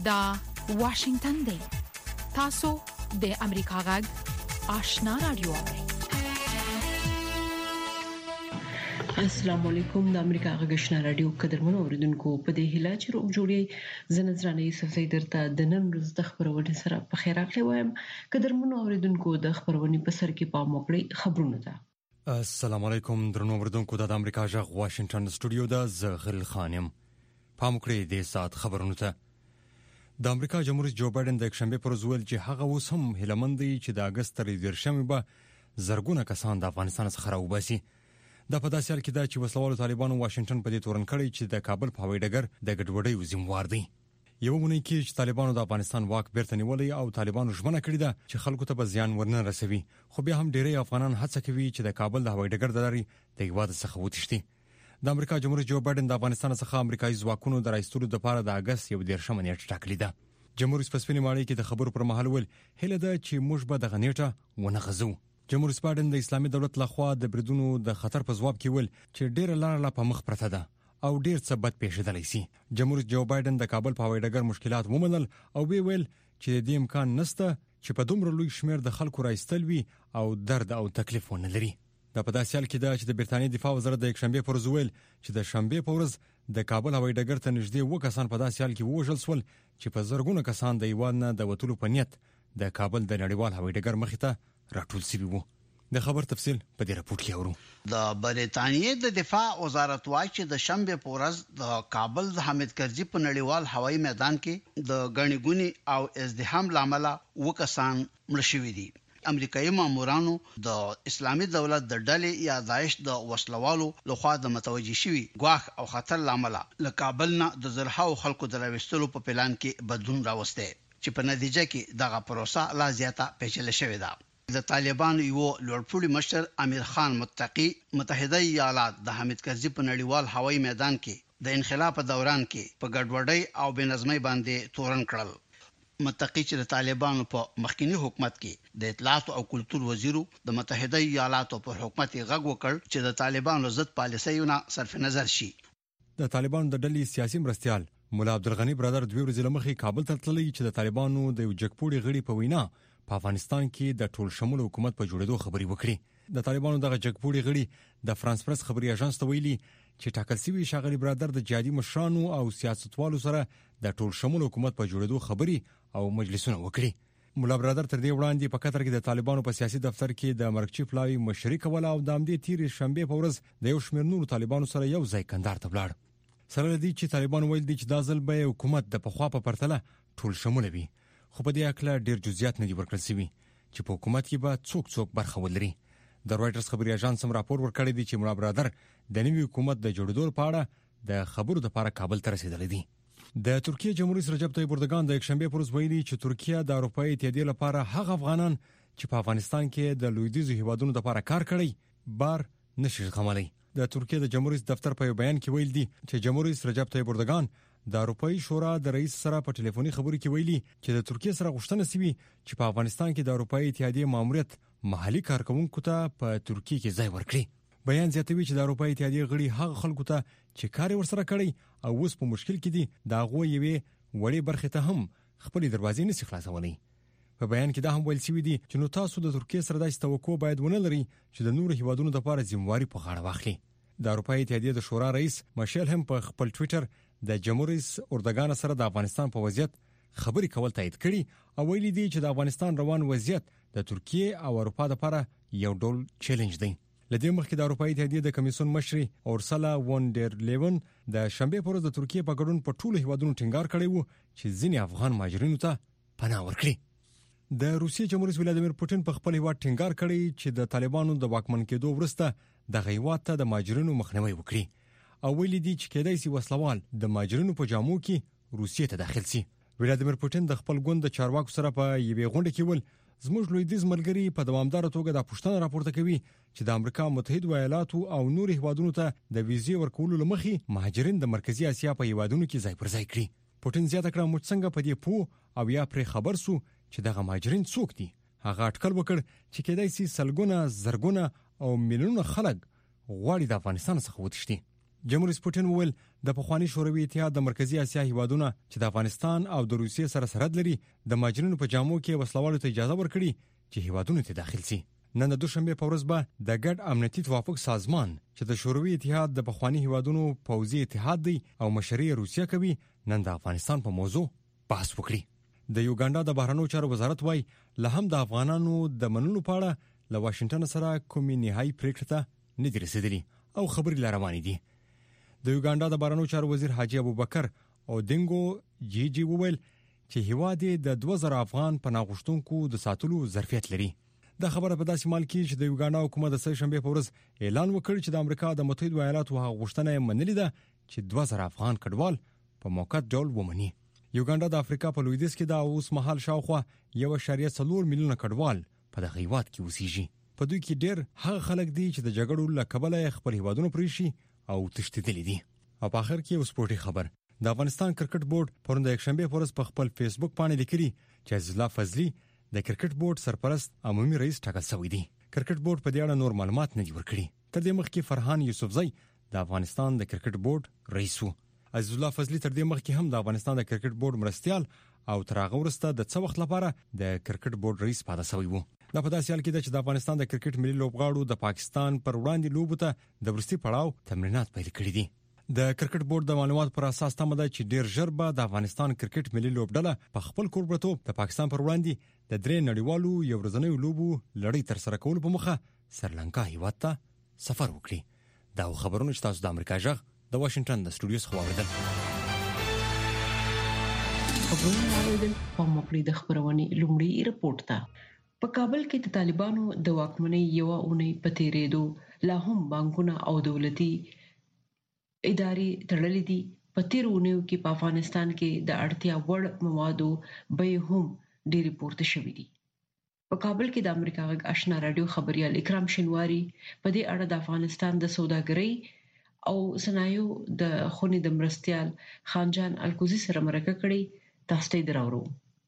دا واشنگتن دی. تاسو د امریکا غږ آشنا رادیو. السلام علیکم. د امریکا غږ آشنا رادیو قدرمن اوریدونکو په دې هیله چې روغ جوړی زنځرانه یوسف زیدرته د نن ورځ د خبرونې سره په خیر راغلی وایم. قدرمن اوریدونکو د خبرونې په سر کې پام وکړئ. خبرونه ده. السلام علیکم درنو اوریدونکو. د امریکا غږ واشنگټن سټوډیو د زغل خانم. پام وکړئ د سات خبرونه ته. د امریکا جمهوریت جو بایدن د یکشنبه پر ورځ ویل چې هغه اوس هم هیلمند دی چې د اگست تر 13 به زرګونه کسان د افغانستان څخه راوباسي. د په داسې حال کې دا چې وسلوالو طالبانو واشنگټن په دې تورن کړی چې د کابل په هوایي ډګر د ګډوډۍ ذمہوار دي. یو مونږ کې چې طالبانو د افغانستان واک بیرته نیولې او طالبانو ژمنه کړې ده چې خلکو ته به زیان ورنه رسوي، خو بیا هم ډېری افغانان هڅه کوي چې د کابل د هوایي ډګر د لارې د هیواد څخه وتښتي. د امریکا جمهوریت جو بایدن د افغانستان څخه امریکایي ځواکونو د راایستلو لپاره د اگست 13 نیټه ټاکلې ده. جمهوریت په سپینې ماڼۍ کې د خبرو پر مهال ویل هله ده چې موږ به د غنیټه ونه غزو. جمهوریت بایدن د اسلامي دولت لخوا د بریدونو د خطر په ځواب کې ویل چې ډېر لار لا په مخ پرته ده او ډېر څه بد پیښیدلی سي. جمهوریت جو بایدن د کابل په هوایي ډګر مشکلات ومنل او ویل چې د دې امکان نشته چې په دومره لوی شمیر د خلکو راایستل وي او درد او تکلیف ونه لري. د په داسې حال کې ده چې د برتانیې دفاع وزارت د یکشنبه پر ورځ ویل چې د شنبه پر ورځ د کابل هوایي ډګر ته نږدې 2 کسان په داسې حال کې ووژل شول چې په زرګونه کسان د هیواد نه د وټولو په نیت د کابل د نړیوال هوایي ډګر مخې ته راټول شوي وو. د خبر تفصیل په دې راپور کې اورو. د برتانیې د دفاع وزارت وايي چې د شنبه په ورځ د کابل د حامد کرزي په نړیوال هوایي میدان کې د غنیګونی او ازدحام لامل 2 کسان مړ شوي دي. امریکایي مامورانو د اسلامي دولت د ډلې یا داعش د وسلوالو لخوا د متوجي شوی ګواښ او خطر لامل له کابل نه د زرهاو خلکو د راوستلو په پلان کې بدلون راوسته چې په نتیجه کې دغه پروسه لا زیاته پیچلې شوې ده. د طالبانو یو لوړپوړي مشر امیر خان متقی متحده ایالات د حامد کرزي په نړیوال هوایي میدان کې د انقلاب په دوران کې په ګډوډۍ او بېنظمۍ باندې تورن کړل. متقی چې د طالبانو په مخکنی حکومت کې د اطلاعات او کلتور وزیرو د متحده ایالاتو پر حکومت غږ وکړ چې د طالبانو ضد پالیسیونه صرف نظر شي. د طالبانو د ډلې سیاسي مرستيال مولا عبدالغنی برادر 2 ورځې لمخې کابل ته تللی چې د طالبانو د یو جګپوړي غړي په وینا په افغانستان کې د ټول شمول حکومت په جوړېدو خبري وکړي. د طالبانو دغه جګپوړي غړي د فرانس پرس خبري اژانس ته ویلي چې ټاکل شوی شاغلي برادر د جهادي مشرانو او سیاستوالو سره د ټول شمول حکومت په جوړېدو خبري او مجلسونه وکړي. مولا برادر تر دې وړاندې په قطر کې د طالبانو په سیاسي دفتر کې د مرکچی پلاوی مشري کوله او د امدې تیر شنبه په ورځ د یو شمېر نورو طالبانو سره یو ځای کندهار ته ولاړ. سره لدی چې طالبان ویل دي چې د ځل به حکومت د پخوا په پرتله ټول شمول وي، خو په دې اکله ډیر جزئیات نه دي ورکړل شوي چې په حکومت کې به څوک برخه ولري. د رويټرز خبري اژانس هم راپور ورکړی دی چې مولا برادر د نوي حکومت د جوړېدو په اړه د خبرو لپاره کابل ته رسیدلی دی. د ترکیه جمهوریت رجب طیب اردوغان د یکشنبه پر ورځ ویلي چې ترکیه د اروپایي اتحادیې لپاره هغه افغانان چې په افغانستان کې د لویدیځو هیوادونو لپاره کار کړی بار نشي زغملی. د ترکیه د جمهوریت دفتر په بیان کې ویل دي چې جمهوریت رجب طیب اردوغان د اروپایي شورا د رئیس سره په ټلیفوني خبرو کې ویلي چې د ترکیه سره غوښتنه شوی چې په افغانستان کې د اروپایي اتحادیې ماموریت محلي کارکونکو ته په ترکیه کې ځای ورکړي. بیان زیاتوي چې د اروپایي اتحادیې غړي هغه خلکو ته چې کار ورسره کړی او اوس په مشکل کې دي دا غوي یوې وړې برخه ته هم خپل دروازې نشي خلاصولای. په بیان کې دا هم ویل شوی دی چې نو تاسو د ترکیه سره د توقع باید ونه لري چې د نورو هیوادونو لپاره ذمہواری په غاړه واخلي. د اروپایي اتحادیې د شورا رئیس مایشل هم په خپل ټوئیټر د جمهوریت اردوغان سره د افغانستان په وضعیت خبري کول تایید کړي او ویلي دی چې د افغانستان روان وضعیت د ترکیه او اروپا لپاره یو ډول چیلنج دی. لدې مخکې د اروپایي اتحادیې د کمیسیون مشري اورسلا وون ډر لیون د شنبه پر ورځ د ترکیه په ګډون په ټولو هیوادونو ټینګار کړی وو چې ځینې افغان مهاجرینو ته پناه ورکړي. د روسیې جمهور رئیس ولادیمیر پوتین په خپل هیواد ټینګار کړی چې د طالبانو د واکمن کېدو وروسته د هیواد ته د مهاجرینو مخنیوي وکړي او ویلي دي چې کېدای شي وسلوال د مهاجرینو په جامو کې روسیې ته داخل شي. ولادیمیر پوتین د خپل ګوند د چارواکو سره په یوې غونډه کې ول زموږ لویدیځ ملګری په دوامدار توګه د پښتنه راپورته کوي چې د امریکا متحده ایالاتو او نور هیوادونو ته د ویزې ورکولو لمخې مهاجرین د مرکزی اسیا په هیوادونو کې ځای پر ځای کړي. پوتین زیاته کړه موږ څنګه په دې پو او یا پر خبر سو چې دغه مهاجرین څوک دي. هغه اټکل وکړ چې کېدای شي سلګونه زرګونه او میلیونونه خلک غواړي د افغانستان څخه وتښتي. جمهور سپوټین وویل د پخوانی شوروي اتحاد د مرکزی اسیا هیوادونو چې د افغانستان او د روسیې سره سرحد لري د مهاجرینو په جامو کې وسلوالو ته اجازه ورکړي چې هیوادونو ته داخل شي. نن د دوشنبه په ورځ به د ګډ امنیتي توافق سازمان چې د شوروي اتحاد د پخوانی هیوادونو پوځي اتحاد دی او مشري روسیه کوي نن د افغانستان په موضوع بحث وکړي. د یوګانډا د بهرنیو چارو وزارت وايي له هم د افغانانو د منلو په اړه له واشنگټن سره کومې نهایی پریکړه ته نه دي رسیدلي او خبرې لا روانې دي. د یوګانډا د بهرنیو چارو وزیر حاجی ابوبکر او دینګو جیجی وویل چې هیواد د 2000 افغان پناهغوښتونکو د ساتلو ظرفیت لري. د خبره په داسې حال کې چې د یوګانډا حکومت د سه شنبه په ورځ اعلان وکړ چې د امریکا د متحده ایالاتو هغه غوښتنه منلې ده چې 2000 افغان کډوال په موقت ډول ومني. یوګانډا د افریقا په لویدیځ کې د اوس مهال شاوخوا 1.4 میلیونه کډوال په دغه هیواد کې اوسېږي. په دوی کې ډېر هغه خلک دي چې د جګړو له کبله خپل هیوادونو پریشي او تښتېدلي دي. او په اخر کې یو سپورټي خبر. د افغانستان کرکټ بورډ پرون د یکشنبه په ورځ په خپل فیسبوک باندې لیکلي چې عزیز الله فضلي د کرکټ بورډ سرپرست عمومي رئیس ټاکل شوی دی. کرکټ بورډ په دې اړه نور معلومات نه دی ورکړي. تر دې مخکې فرحان یوسفزئی د افغانستان د کرکټ بورډ رئیس وو. عزیز الله فضلي تر دې مخکې هم د افغانستان د کرکټ بورډ مرستيال او تر هغه وروسته د څه وخت لپاره د کرکټ بورډ رئیس پاتې شوی وو. دا په داسې حال کې چې د افغانستان د کرکټ ملي لوبغاړو د پاکستان پر وړاندې لوبو ته د ورستي پړاو تمرینات پیل کړي دي. د کرکټ بورډ د معلوماتو پر اساس تمه ده چې ډیر ژر به د افغانستان کرکټ ملي لوبډله په خپل کوربرتوب د پاکستان پر وړاندې د درې نړیوالو یو ورځنیو لوبو لړۍ تر سره کولو په مخه سریلانکا هیواد ته سفر وکړي. دا خبرونه چې تاسو د امریکا جغ د واشنگټن د سټوډیوز خبر اوریدل. خبرونه اوریدل په مخکې د خبرونې لومړی رپورت ته. په کابل کې د طالبانو د واکمنۍ یو اونۍ په تیرېدو لا هم بانکونه او دولتي ادارې تړلې دي. په تیرونیو کې په افغانستان کې د اړتیا وړ موادو بیې هم ډېرې پورته شوې دي. په کابل کې د امریکا غږ آشنا رادیو خبريال اکرام شینواری په دې اړه د افغانستان د سوداګرۍ او صنایعو د خونې د مرستيال خانجان الکوزي سره مرکه کړې. تاسو ته درورو.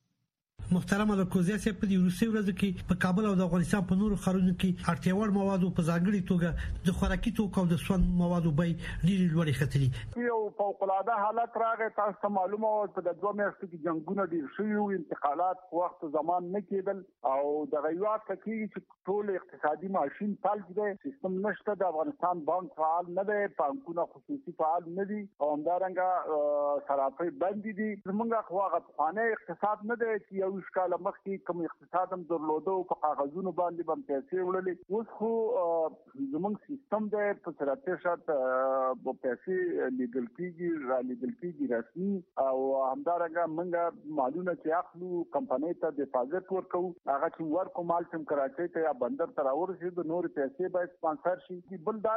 محترم الکوزي صاحب په روسي ورځ کې په کابل او د افغانستان په نورو ښارونو کې اړتیاوړ موادو په ځانګړي توګه د خوراکي توکو او د سون موادو بیې ډېرې لوړې ختلي. یو فوق‌العاده حالت راغی. تاسو ته معلومه و په د 2 میاشتو کې جنگونه ډېر شوي وو، انتقالات په وخت زمان نه کېدل او د غیوات کېږي چې ټول اقتصادي ماشين فعال دي، سیستم نشته. د افغانستان بانک فعال نه دی، بانکونه خصوصي فعال نه دي او همدارنګه صرافي بند دي. زمونږ خو هغه افغاني اقتصاد نه دی چې یو کال مخکې کوم اقتصاد هم درلوده او په کاغذونو باندې هم پیسې وړلې. اوس خو زمونږ سیستم دی په سرعت شات په پیسې لیګل کیږي، را لیګل کیږي رسمي او همدارنګه موږ مالونه چې اخلو کمپنۍ ته ډیپازټ ورکو، هغه چې ورکو مال چې کراچۍ ته یا بندر ته راورسي د نور پیسې باید سپانسر شي. بل دا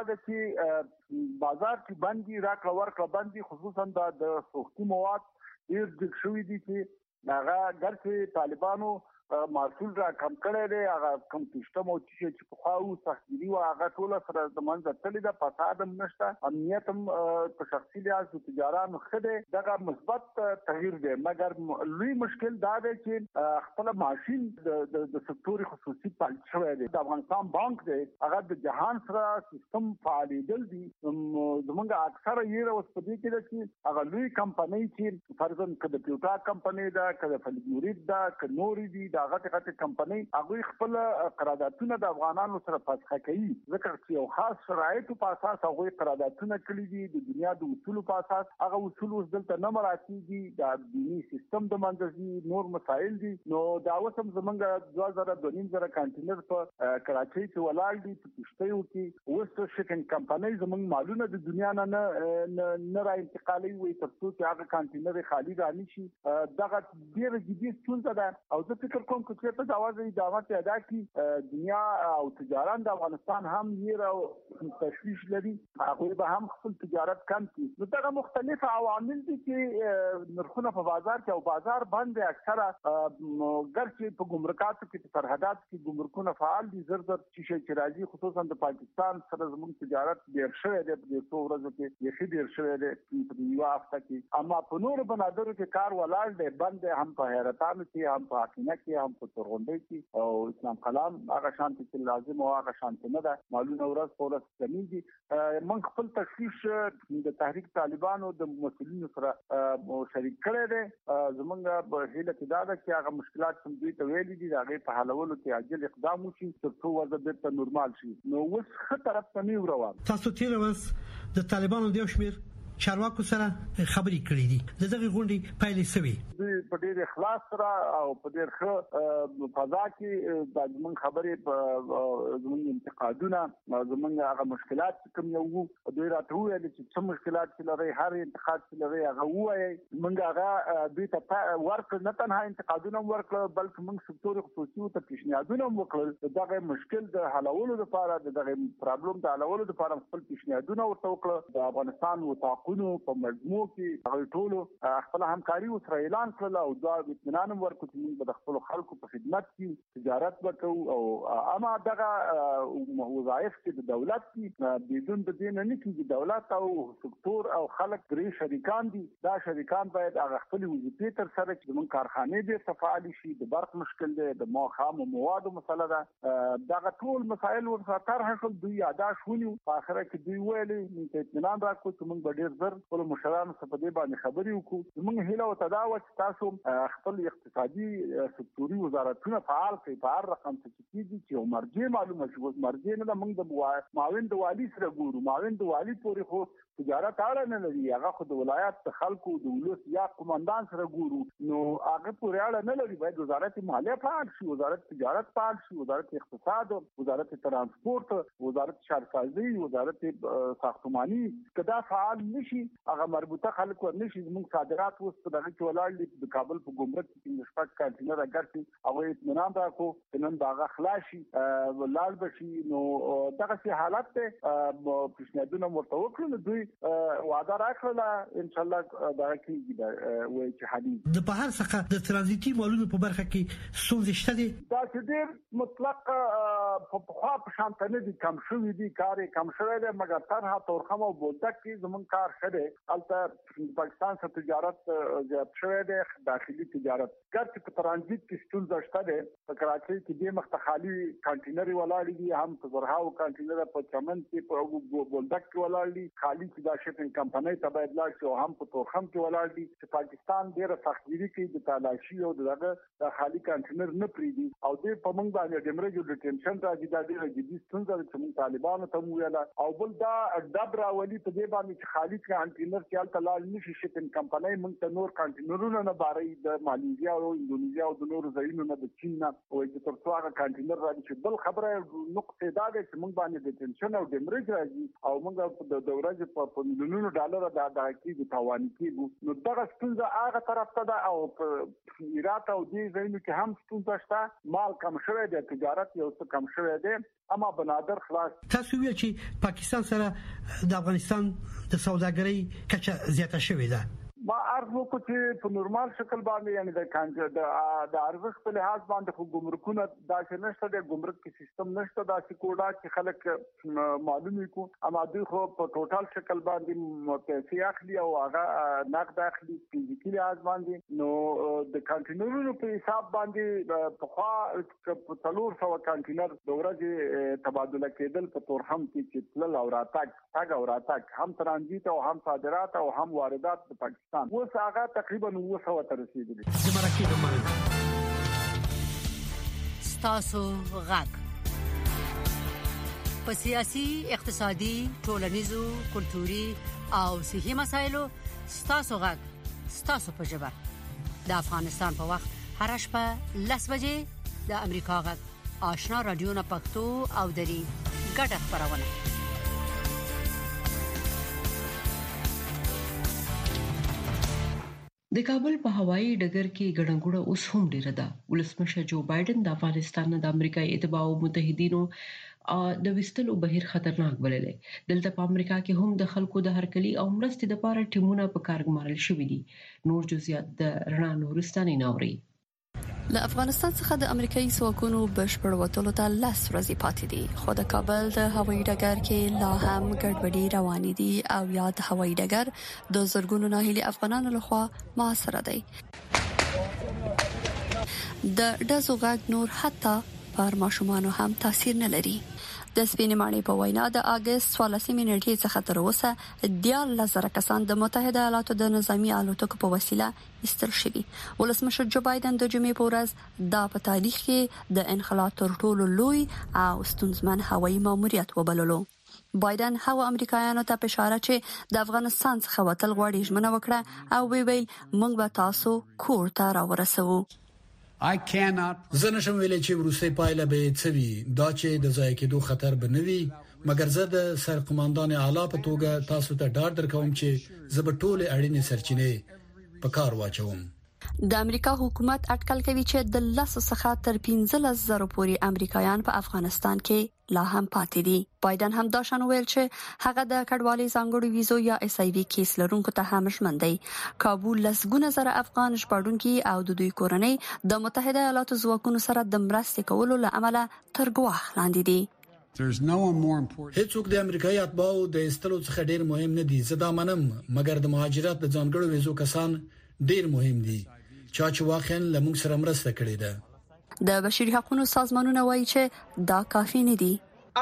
چې بازار کې باندې راکړه ورکړه باندې خصوصا د سوختي مواد ډیر د شوې دي چې هغه ګرځي طالبانو محصول را کم کړی دی. هغه کم سیستم او چې په خواو سختګيري او هغه ټول سره د منځ تللی د فساد هم نشته، امنیت هم په شخصي لحاظ د تجارانو خده دغه مثبت تغییر دی. مګر لوی مشکل دا دی چې خپل ماشين د سکتور خصوصي پالت شوی دی. د افغانستان بانک دی هغه د جهان سره سیستم فعالیدل دي. زمونږ اکثره یې اوس په دې کې چې هغه لوی کمپنۍ چې فرضاً کده پیوټا کمپنۍ دا کده فلګورید دا کنوري دي هغه ټکټ کمپنۍ هغه خپل قراردادونه د افغانانو سره فسخ کوي، ځکه چې یو خاص شرایطو په اساس هغه قراردادونه کړی دي د دنیا د اصولو په اساس. هغه اصول اوس دلته نه مراتبي د دینی سیستم د منځي نور مسایل دي. نو دا وسم زمونږ 2002 کانټینر په کراچۍ کې ولاړ دي په کشتیو کې. اوس شپږ کمپنۍ زمونږ مالونه د دنیا نه را انتقالي وي ترڅو چې هغه کانټینر خالی را نشي. دغه ډېر جدي ستونزه ده او زه فکر کوم چې په داوازه ادامه پیدا کی دنیا او تجارت د افغانستان هم یې او تشویش لري، هغه به هم خپل تجارت کم کړي. نو دا مختلف عوامل دي چې نرخونه په بازار کې او بازار باندې اکثره ګرځي په ګمرکاتو کې سرحدات کې ګمرکونه فعال دي. زر چې راځي خصوصا د پاکستان سره زموږ تجارت ډیر شوی دی په څو ورځو کې یې ډیر شوی دی په یو هفته کې. اما په نور بنادرو کې کار ولاړ دی بند هم په حیرتانو کې هم په حقیقت کې کې هم په تورغونډي کې او اسلام کلام هغه شانتي چې لازم او هغه شانتي نه ده معلومه ورځ په ورځ کمیږي من خپل تشویش د تحریک طالبانو د مسؤلینو سره شریک کړی دی زمونږ په هیله کې دا ده چې هغه مشکلات چې دوی ته ویلي دي هغه په حلولو کې عاجل اقدام وشي ترڅو وضع بیرته نورمال شي نو اوس ښه طرف ته نه روان تاسو تیر ورځ د طالبانو د شمیر چارواکو سره خبرې کړې دي د دغه غونډې پایلې سوي دوی په ډېر اخلاص سره او په ډېر ښه فضا کې د زمونږ خبرې زمونږ انتقادونه زمونږ هغه مشکلات کوم یو دوی راته ویل چې څه مشکلات چې لري هر انتقاد چې لري هغه وایي موږ هغه دوی ته ورکړ نه تنها انتقادونه ورکړ بلکې موږ سکتور خصوصي ته پیشنهادونه وکړل دغه مشکل د حلولو لپاره دغه پرابلم د حلولو لپاره خپل پیشنهادونه ورته وکړل د افغانستان وطاقونو په مجموع کې هغه ټولو خپل همکاري سره اعلان کړل او دا اطمینان ورکړ چې موږ د خپل خلکو په خدمت کې تجارت وکړو او اما دغه وظایف چې د دولت کې بدون د دین نه کېږي دولت او سکتور او خلک درې شریکان دي دا شریکان باید هغه خپل وظیفې تر سره چې موږ کارخانه دې فعال شي د برق مشکل دی د خام موادو مسله ده دغه ټول مسایل ورته طرح کړل دوی یاداش ونیو په اخر کې دوی ویلي موږ اطمینان راکړو چې موږ ډېر زر خپل مشرانو څخه په دې باندې خبرې وکړو موږ هیله او تداوت تاسو خپل اقتصادي سکتوري وزارتونه فعال کړئ په هر رقم څه کېږي چې مرجع معلومه شي مرجع نه موږ د معاون د والی سره ګورو معاون د والی پورې خو تجارت اړه نه لري هغه خو د ولایت د خلکو د ولس یا قومندان سره ګورو نو هغه پورې اړه نه لري باید وزارت مالیه فعال شي وزارت تجارت فعال شي وزارت اقتصاد وزارت ترانسپورت وزارت شهرسازي وزارت ساختماني کدا فعال نشي هغه مربوطه خلک ورنشي موږ صادرات اوس په دغه کې ولاړ دي د کابل په ګمرک کې نشپک کانټینر اگرتي او اطمینان راکو نن باغ خلاصي ولال بشي نو دغه سي حالت ته پیشنهادونه مرتوکل دوی وعده راکړه ان شاء الله دا کیږي وای چې حدیث د بهر څخه د ترانزیتي مالونو په برخه کې ستونزې شته دي دا چې ډېر مطلق په خوا په شان ته نه دي کم شوی دي کار کم شوی دی مګر ترها تورخم او بولدک کې زمون کار شته البته پاکستان سره تجارت زیات شوی دی داخلي تجارت ګرځي په ترانزیت کې ستونزه شته ده په کراچۍ کې د مختخالي کانټینر ولاړ دي هم په زرهاو کانټینر په چمن کې په بولدک کې ولاړ دي خالي دا شپن کمپنۍ تبادله شو هم په تورخم کې ولاړ دي چې پاکستان ډېر سختګيري کوي د تالاشي او دغه د خالي کانټینر نه پریدي او د پمنګ باندې دمرجو ډیټنشن راځي دا ډېر جدي ستونزه چې موږ طالبانو ته ویل او بل دا ډبره ولي په دې باندې چې خالي کانټینر کې الته لاړ نشي شپن کمپنۍ موږ ته نور کانټینرونه نه باري د ماليزیا او اندونیزیا او د نور ځایونو نه د چین نه او چې تر څو هغه کانټینر راځي چې بل خبره نقطه دا ده چې موږ باندې ډیټنشن او دمرج راځي او موږ د دورې په مليونونو ډالر د کېږي تاوان کېږي نو دغه ستونزه هغه طرف ته ده او په ایرات او دې ځایونو کې هم ستونزه شته مال کم شوی دی تجارت یو څه کم شوی دی اما بنادر خلاص تاسو ویل چې پاکستان سره د افغانستان د سوداګرۍ کچه زیاته شوې ده ما عرض وکړ چې په نورمال شکل باندې یعنی د ارزښت په لحاظ باندې خو ګمرکونه دا چې نشته د ګمرک کې سیستم نشته دا چې کوډا چې خلک معلومي کو اما دوی خو په ټوټال شکل باندې پیسې اخلي او هغه نقد اخلي فزیکي لحاظ باندې نو د کانټینرونو په حساب باندې په خوا په 300 کانټینر د ورځې تبادله کېدل په تورخم کې چې تل او راتګ او راتګ هم ترانزیت او هم صادرات او هم واردات د پاکستان اوس هغه تقریبا 900 ته رسیدلی د مرکې د معنی ستاسو غږ په سیاسي اقتصادي ټولنیزو کلتوري او صحي مسایلو ستاسو غږ ستاسو په ژبه د افغانستان په وخت هر شپه 10 بجې د امریکا غږ آشنا رادیو نه پښتو او دري ګډه خبرونه د کابل په هوایي ډګر کې ګڼګوړه اوس هم ډیره ده ولسمشر جو بایدن د افغانستان د امریکایي اتباع او متحدینو د وستلو بهیر خطرناک بللې دلته په امریکا کې هم د خلکو د هرکلي او مرستې لپاره ټیمونه په کار ګمارل شوې دي نور جزئیات د رڼا نورستاني ناوري له افغانستان څخه د امریکایي ځواکونو بشپړ وټولو ته 10 ورځې پاتې دي خو د کابل د هوایي ډګر کې لا هم ګډوډي روانې دي او یا د هوایي ډګر د زرګونو ناهیلي افغانانو لخوا محاصره دي د ډزو غږ نور حتی پر ماشومانو هم تاثیر نه لري. د سپینې ماڼۍ په وینا د اگست 14 نیټې څخه تر اوسه 10,000 کسان د متحده ایالاتو د نظامی الوتکو په وسیله ایستل شوي. ولسمشر جو بایدن د جمعې په ورځ دا په تاریخ کې د انخلا تر ټولو لوی او ستونزمن هوایي ماموریت وبللو. بایدن هغه امریکایانو ته اشاره چې د افغانستان څخه وتل غواړي ژمنه وکړه او ویل موږ به تاسو کور ته راورسوو. زه نشم ویلای چې وروستۍ پایله به څه وي، دا چې د ضایع کېدو خطر به نه وي، مګر زه د سرقماندان اعلی په توګه تاسو ته ډاډ درکوم چې زه به ټولې اړینې سرچینې په کار واچوم. د امریکا حکومت اټکل کوي چې د 10 څخه تر 15,000 پورې امریکایان په افغانستان کې لا هم پاتې دي. بایدن هم دا شان ویل چې هغه د کډوالۍ ځانګړو ویزو یا اس ای وی کیس لرونکو ته هم ژمن دی. کابل لسګونه زره افغان ژباړونکي او د دوی کورنۍ د متحده ایالاتو ځواکونو سره د مرستې کولو لامل تر ګواښ لاندې دي. هیڅوک د امریکایي اتباعو د ایستلو څخه ډیر مهم نه دي. زه دا منم، مګر د مهاجرت د ځانګړو ویزو کسان ډیر مهم دي چې واقعا لمونږ سره مرسته کړې ده. د بشري حقوقو سازمانونه وایي چې دا کافي نه دي.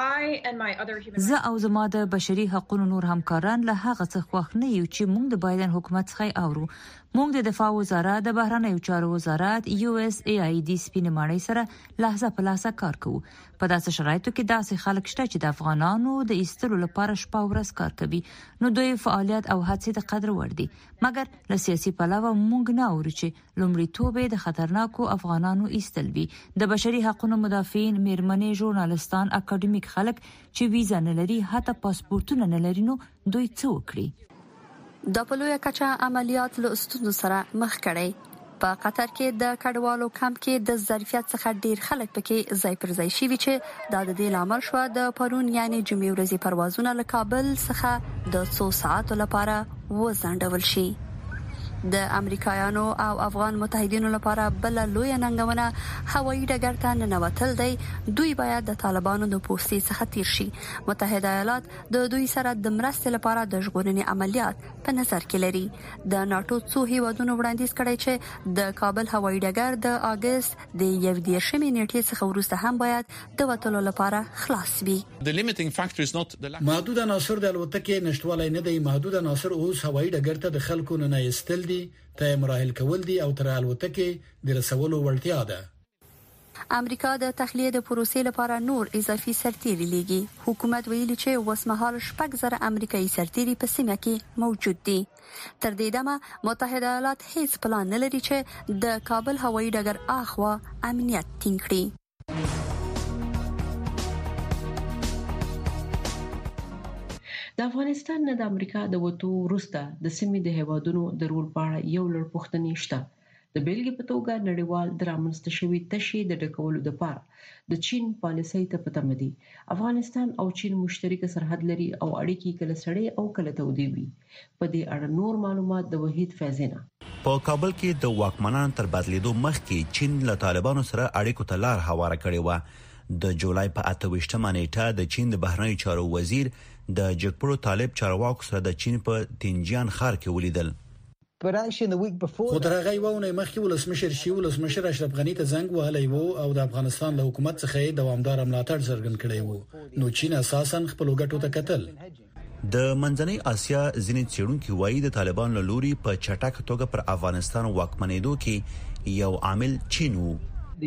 زه او زما د بشري حقوقو نور همکاران له هغه څخه خوښ نه یو چې موږ د بایدن حکومت څخه اورو. موږ د دفاع وزارت، د بهرنیو چارو وزارت، USAID سپینې ماڼۍ سره لحظه په لحظه کار کوو. په داسې شرایطو کې داسې خلک شته چې د افغانانو د ایستلو لپاره شپه او ورځ کار کوي، نو دوی فعالیت او هڅې د قدر وړ دي. مګر له سیاسي پلوه موږ نه اورو چې لومړیتوب د خطرناکو افغانانو ایستل وي. د بشري حقوقو مدافعین، میرمنې، ژورنالستان، اکاډمیک خلک چې ویزا نه لري، حتی پاسپورتونه نه لري، نو دوی څه وکړي؟ د پلوې کچا عملیات له ستونزو سره مخ کړي. په قطر کې د کډوالو کمپ کې د ظرفیت څخه ډیر خلک پکې ځای پر ځای شوي چې د دې لامل شو د پرون یعنی جمعې ورځې پروازونه له کابل څخه د 100 ساعتو لپاره وځنډول شي. د امریکایانو او افغان متحدینو لپاره بل لوی ننګونه هوایي ډګر ته ننوتل دی. دوی باید د طالبانو د پوستې څخه تیر شي. متحده ایالات د دوی سره د مرستې لپاره د ژغورنې عملیات په نظر کې لري. د ناتو څو هیوادونو وړاندیز کړی چې د کابل هوایي ډګر د اگست د 11 نیټې څخه وروسته هم باید د وټلو لپاره خلاص وي. محدود عناصر د الوتکې نشټوالی نه دی. محدود عناصر اوس هوایي ډګر ته د خلکو نه ایستل دي، ته مراحل کول دي او تر الوتکې د رسولو وړتیا ده. امریکا د تخلیه د پروسې لپاره نور اضافي سرتیري لیږي. حکومت ویلي چې وسمهال 6,000 امریکایي سرتیري په سیمه کې موجود دي. تر دې دمه متحده ایالات هیڅ پلان نه لري چې د کابل هوایي ډګر اخوا امنیت ټینګ کړي. د افغانستان نه د امریکا د وټو وروسته د سیمې د هیوادونو د رول په اړه یو لړ پوښتنې شته. د بیلګې په توګه نړیوال درامنځته شوی تشي د ډکولو لپاره د چین پالیسۍ ته پتم دي. افغانستان او چین مشترک سرحد لري او اړیکې کله سړې او کله تودې وي. په دې اړه نور معلومات د وحید فیضینا. په کابل کې د واکمنانو تر بدلیدو مخکې چین له طالبانو سره اړیکو ته لار هواره کړې و. د جولای په 28 نیټه د چین د بهرنیو چارو وزیر د جګپړو طالب چارواکو سره د چین په تینجان ښار کې ولیدل. خو تر هغه یوونه مخکې ولسمشر اشرف غنی ته زنګ وهلی وو او د افغانستان له حکومت څخه دوامدار ملاتړ څرګند کړی وو. نو چین اساساً خپل ګټو ته کتل. د منځنۍ اسیا ځینې څېړونکي وایي د طالبان له لوري په چټک توګه پر افغانستان واکمنېدو کې یو عامل چین وو.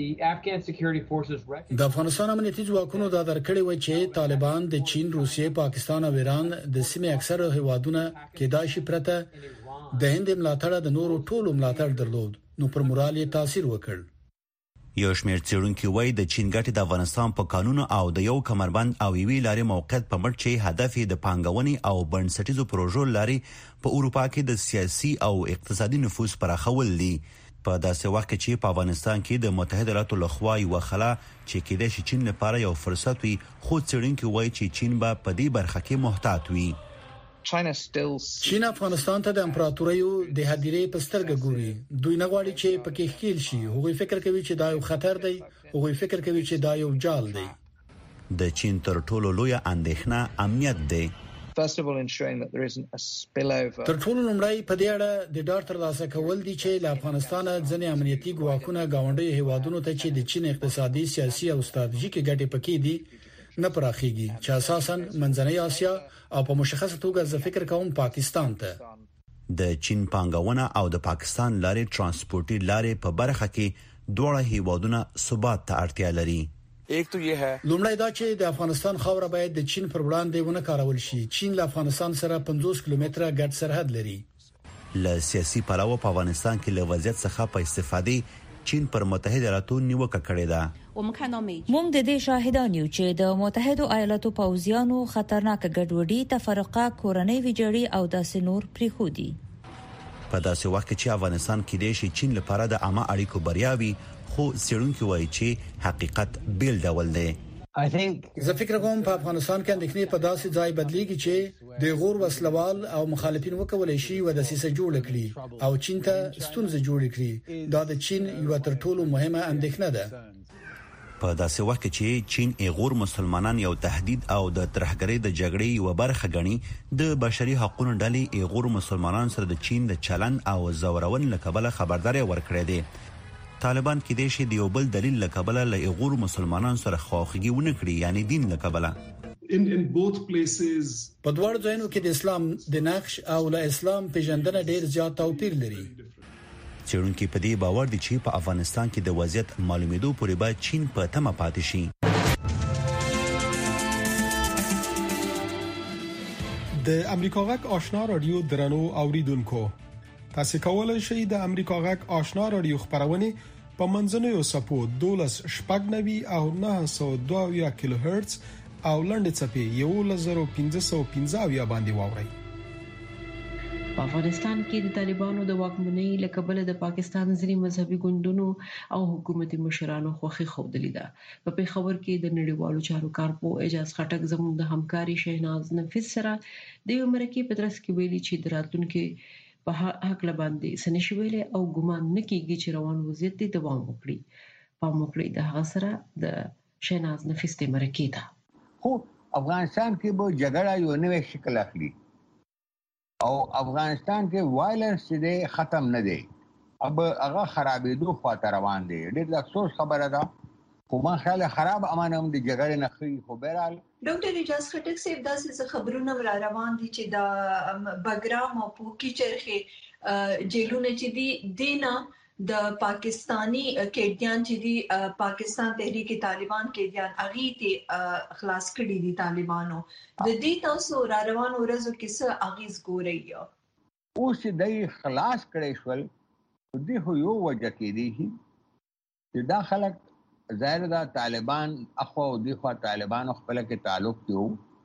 د افغانستان امنیتي ځواکونو دا درکړی و چې طالبان د چین، روسیې، پاکستان او ایران د سیمې اکثره هیوادونه کې داشي پرته د هند ملاتړ د نورو ټولو ملاتړ درلود، نو پر مورال یې تاثیر وکړ. یو شمېر څېړونکي وایي د چین ګټې د افغانستان په قانون او د یو کمربند او یوې لارې موقعیت په مټ چې هدف یې د پانګونې او بنسټیزو پروژو لارې په اروپا کې د سیاسي او اقتصادي نفوذ پراخول دي. په داسې وخت کې چې په افغانستان کې د متحده ایالاتو لخوا یو خلا چې کېدای شي چین لپاره یو فرصت وي، خو څېړونکي وایي چې چین به په دې برخه کې محتاط وي. چین افغانستان ته د امپراتوریو د هدیرې په سترګه ګوري. دوی نه غواړي چې پکې ښکیل شي. هغوی فکر کوي چې دا یو خطر دی. هغوی فکر کوي چې دا یو جال دی. د چین تر ټولو لویه اندېښنه امنیت دی. first of all ensuring that there isn't a spillover. تر ټولو لومړی په دې اړه د ډاډ ترلاسه کول دي چې له افغانستان ځنې امنیتي ګواښونه گاونډي هیوادونو ته چې د چین اقتصادي سیاسي او ستراتیژیکي ګټې پکې دي نه پراخيږي چې اساسا منځنۍ اسیا او په مشخصه توګه زه فکر کوم پاکستان ته د چین پانګونه او د پاکستان لارې ترانسپورتي لارې په برخه کې دوه هیوادونه ثبات ته اړتیا لري. एक तो ये है لومړی دا چې د افغانستان خاوره باید د چین پر وړاندې ونه کارول شي. چین له افغانستان سره 50 کیلومتره ګډ سرحد لري. له سیاسي پلوه په افغانستان کې له وضعیت څخه په استفادې چین پر متحده ایالاتو نیوکه کړې ده. موږ د دې شاهدان یو چې د متحده ایالاتو پوځیانو خطرناک ګډوډي، تفرقه، کورنۍ ویجاړي او داسې نور پریخودي. په داسې وخت کې چې افغانستان کې د شي چین لپاره د عامه اړیکو بریاوي خو سیړونکو وایي چې حقیقت بیل ډول دی. زه فکر کوم په افغانستان کې اندېښنې په داسې ځای بدلیږي چې د غور وسلوال او مخالفین وکولای شي و د سیسه جوړ کړي او چین ته ستونزې جوړ کړي. دا د چین یو تر ټولو مهمه اندېښنه ده. په داسې وخت کې چې چین ایغور مسلمانان یو تهدید او د ترهګرۍ د جګړې یو برخه غني، د بشري حقوقو ډلې ایغور مسلمانان سره د چین د چلن او زورون لکبله خبرداري ورکړې ده. طالبان کې د شي د یو بل دلیل لکبله له ایغور مسلمانان سره خواخوږي ونه کړي، یعنی دین لکبله. in both places په دوه ځایونو کې د اسلام د نقش او له اسلام پیژندنه ډیر زیات توپیر لري. چېرونکو په دې باور دي چې په افغانستان کې د وضعیت معلومېدو پورې به چین په تمه پاتې شي. د امریکا غږ آشنا رادیو درنو اوریدونکو، تاسو کولای شئ د امریکا غږ آشنا رادیو خبرونه په منځنوي سپو 12 شپږنوي او 902 کیلو هرتز او لنډ چپی 1515 باندې واورئ. په افغانستان کې د طالبانو د واکمنۍ لکبل د پاکستان ځینې مذهبي ګوندونو او حکومتي مشرانو خوخي خوندلې ده. په پیښور کې د نړیوالو چارو کارپو اجازه خټک زموږ د همکاري شهناز نفیس سره د یو مرکه په ترڅ کې ویلي چې دراتونکو په حق لباندې سنشي ویلي او ګمان نکېږي چې روان وضعیت دې دوام وکړي. په موکړې د هغه سره د شهناز نفیس ته مرکه ده. خو افغانستان کې به جګړه یو نوې شکل اخلي او افغانستان کې وایلنس دې ختم نه دی، اب هغه خرابېدو خواته روان دی. ډېر د افسوس خبره ده، خو ما خیال خراب امانه هم د جګړې نه خي. خو بهرحال ډاکټر اجازه خټک صاحب داسې خبرونه را روان دي چې د بګرام او پوکی چرخه جیلونه چې دي دینا د پاکستانی کېدیان چې دي پاکستان تحریک طالبان کېدیان اغي ته خلاص کړي دي طالبانو. د دې تاسو را روان ورځو کې څه اغیز ګورئ؟ اوس دې خلاص کړي شول دې هو یو وجه کې دي چې دا خلک ظاهر دا طالبان اخو دې خو طالبان خپل کې تعلق دیو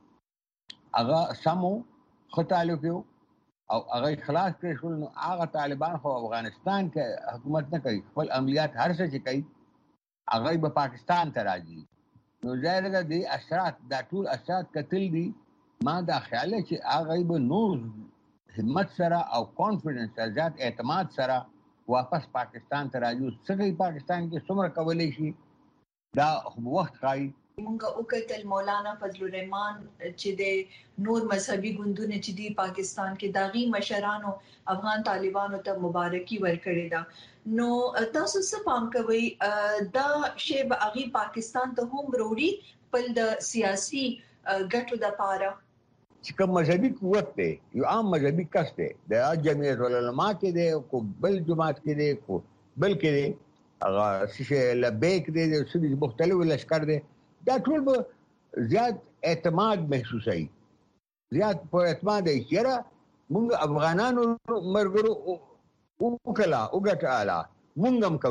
هغه سمو خو تعلق دیو او هغه خلاص کړي شول. نو هغه طالبان خو افغانستان کې حکومت نه کوي، خپل عملیات هر څه چې کوي هغه به پاکستان ته راځي. نو ظاهر ده د اثرات دا ټول اثرات کتل دي. ما دا خیال چې هغه به نور همت سره او کانفیډنس زیات اعتماد سره واپس پاکستان ته راځي. څنګه پاکستان کې څومره کولای شي دا وخت خای. مونږه وکړل مولانا فضل الرحمن چې د نور مذهبي ګوندونه چې دی پاکستان کې داغي مشرانو افغان طالبانو ته مبارکي ورکړې ده. نو تاسو څه پام کوئ دا شی به اغي پاکستان ته هم وروړي په د سیاسي ګټو د پاره چې کوم مذهبي قوت دی یو عام مذهبي کس دی د جمعیت العلماء کې دی کو بل جماعت کې دی کو بل کې دی هغه چې لبیک دی د مختلفو لشکر دی دا ټول به زیات اعتماد محسوسوي، زیات په اعتماد یې چیرې موږ افغانانو مرګرو وکړه وګټاله موږ هم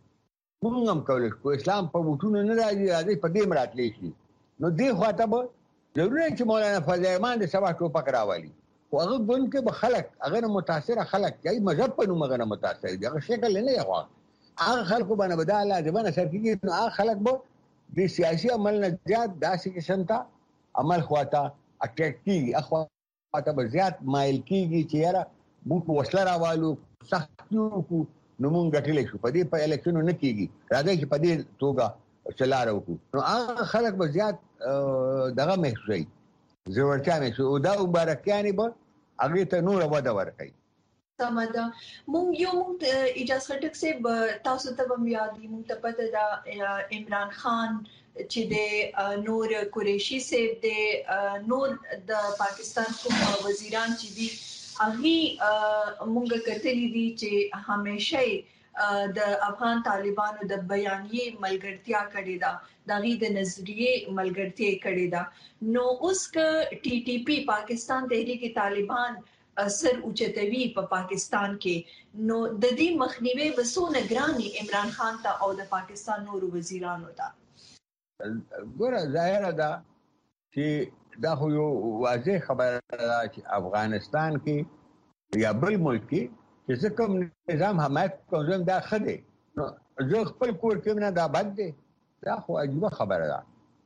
کولای شو اسلام په وټونو نه راځي په دې مراتلې شي. نو دې خواته به ضروري چې مولانا فضل الرحمن د سبا ټوپک راوالي خو هغه ګوند کې به خلک هغه متاثر خلک یې مذهب په نوم هغه متاثر دي، هغه شکل نه یې غواړي هغه خلکو باندې بدل لازمه سر کېږي. نو هغه خلک به د سیاسي عمل نه زیات داسې قسم ته عمل خواته اټریکټي اخواته به زیات مایل کیږي چې یاره موږ وسله راوالو سخت یو کو نو موږ ګټلې شو په دې په الیکشنونو نه کیږي راځي چې په دې توګه چلاره وکړو. نو هغه خلک به زیات دغه محسوسوي زورتیا مې شو دا مبارکیانې به هغه ته نور وده ورکړي. سمدا مونږ اجازه ټک سے تاسو ته هم یادې مونږ ته پته دا عمران خان چې د نور قریشي صاحب د نور د پاکستان کوم وزیران چې دي هغه مونږ کتلې دي چې همیشه د افغان طالبانو د بیانیه ملګرتیا کړې ده د غي د نظریه ملګرتیا کړې ده. نو اوس ک ټي ټي پی پاکستان تحریک طالبان اثر اوچتوي په پاکستان کې نو د دې مخنیوي وسونه ګراني عمران خان ته او د پاکستان نورو وزیرانو ته. ګوره ظاهره ده چې دا خو یو واضح خبره ده چې افغانستان کې یا بل ملک کې چې کوم نظام حمایت کوم دا خده نو زه خپل کور کې نه دا بد دی. دا خو عجیب خبره ده.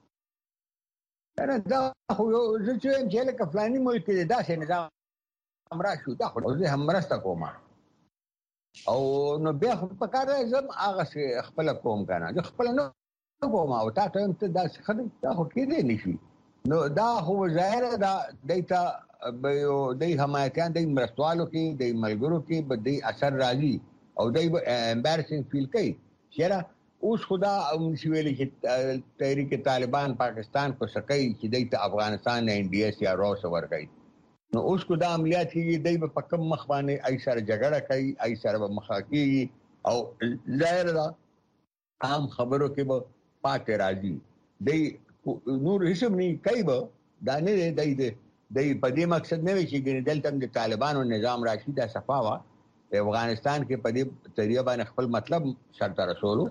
دا خو یو چې لکه فلاني ملک کې دا څه نظام امرا شو دا خو زه هم مرسته کوم او نو بیا خو په کار زم هغه خپل کوم کنه زه خپل نه کوم او تاسو هم ته دا خدای دا خو کېدې نشي. نو دا خو ظاهر دا دیتا د حمایتيان د مرستوالو کې د ملګرو کې به د اثر راځي او د امبارسینګ فیل کوي چې اوس خدا ویلي چې تحریک طالبان پاکستان کو سکی چې د افغانستان نه انډیس یا روس ورګي. نو اوس کو دا عملیات کې د په کم مخ باندې ای سره جګړه کوي ای سره مخاکي او ظاهر دا عام خبرو کې به پاتې راځي. د نور هیڅ نه کوي به دا نه دی د په دې مقصد نه وي چې دلته د طالبانو نظام راشي دا صفاوه افغانستان کې په دې طریقه باندې خپل مطلب سرته رسولو.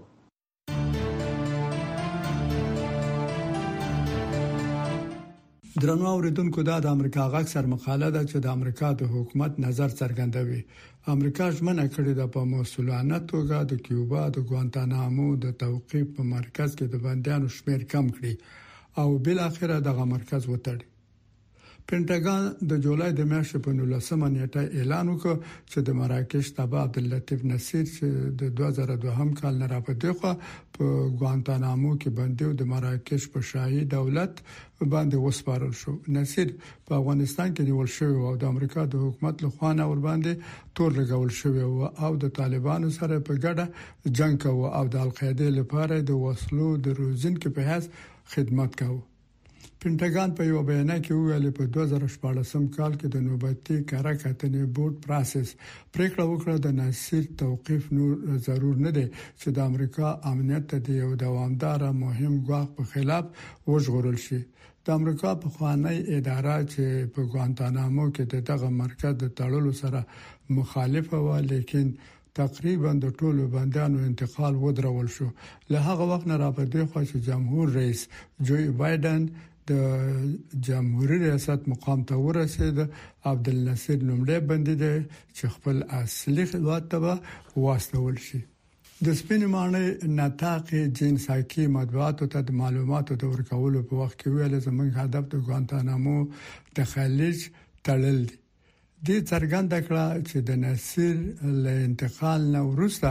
درنو اوریدونکو دا د امریکا غږ سر مقاله ده چې د امریکا د حکومت نظر څرګندوي. امریکا ژمنه کړې ده په مسؤلانه توګه د کیوبا د ګوانتانامو د توقيف په مرکز کې د بنديانو شمیر کم کړي او بل اخره دغه مرکز وتړي. پینټاګان د جولای د میاشتې په 19 نیټه اعلان وکړ چې د مراکش تبع عبداللطیف نصیر چې د 2002 کال نه راپدې خو په ګوانتانامو کې بندي د مراکش په شاهي دولت باندې وسپارل شو. نصیر په افغانستان کې نیول شوی او د امریکا د حکومت له خوا نه ور باندې تور لګول شوی او د طالبانو سره په ګډه جنگ کوي او د القاعده لپاره د وسلو د روزنکو په حیث خدمت کوي. پینټاګان په یو بیان کې ویلي په 2014 کال کې د نوبتي کارا کتنې بورډ پروسس پریکړه وکړه د نصیر توقيف نور ضرور نه دی چې د امریکا امنیت ته یو دوامدار مهم ګواښ په خلاف وژغورل شي. د امریکا په خوانی اداره چې په ګوانتانامو کې دغه مرکز د تړلو سره مخالفه و لیکن تقریبا د ټولو بندیانو انتقال ودرول شو. له هغه وخت نه راپدې خو چې جمهور رئیس جوی بایدن د جمهوریت ریاست مقام ته ورسید. عبدالناصر لومړی بندي دی چې خپل اصلي خدمات ته واستول شي. د سپینمانه نطاق جنساکی مطبوعاتو ته د معلوماتو د ورکولو په وخت کې ویل زموږ هدف د ګوانتانامو د خلیج تړل دي. د څرګند کړه چې د نصیر له انتقال نه وروسته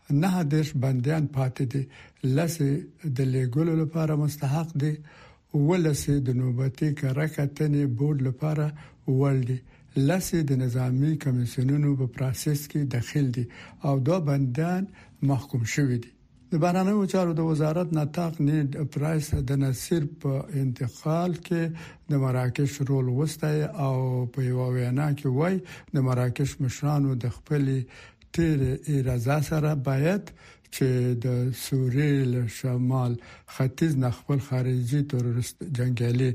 9 بنديان پاتې دي. لسه د لیګولو لپاره مستحق دي ولسه د نوبتي کارکتنې بورډ لپاره ولدي. لسه د نظامی کمیسیونونو په پروسس کې داخل دي او 2 بنديان محکوم شوي دي. د بهرنیو چارو د وزارت نطاق نیډ پرایس د نصیر په انتقال کې د مراکش رول وستای او په یو وینا کې وای د مراکش مشرانو د خپل تیر ارزا سره باید چې د سوریې له شمال ختیځ نه خپل خارجي تروریست جنگیالي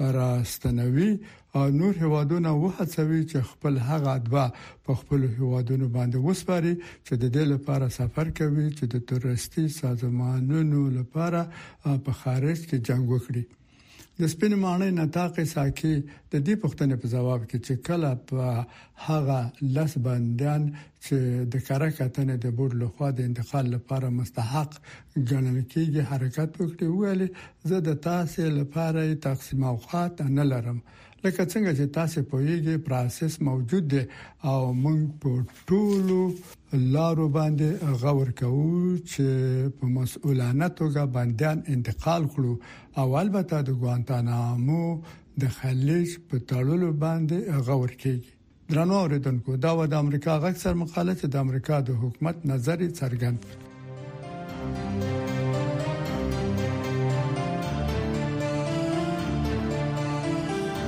راستنوي او نور هوادونه وهڅوي چې خپل هغه ادبا په خپل هوادونو باندې وسپاري چې د دې لپاره سفر کوي چې د تروریستي سازمانونو لپاره په خارج کې جنگ وکړي. د سپینمانه نطاق ساکي د دې پوښتنې په جواب کې چې کله په هغه لس بنديان چې د کارکتنې د بورډ لخوا د انتقال لپاره مستحق ګڼل کېږي حرکت وکړي ویلي زه د تاسو لپاره تقسیم اوقات نه لرم. لکه څنګه چې تاسو پوهیږئ پروسس موجود دی او موږ په ټولو لارو باندې غور کوو چې په مسؤلانه توګه بنديان انتقال کړو او البته د ګوانتانامو د خلیج په تړلو باندې غور کوي. درنو اوریدونکو دا و د امریکا غږ سر مقاله چې د امریکا د حکومت نظر څرګند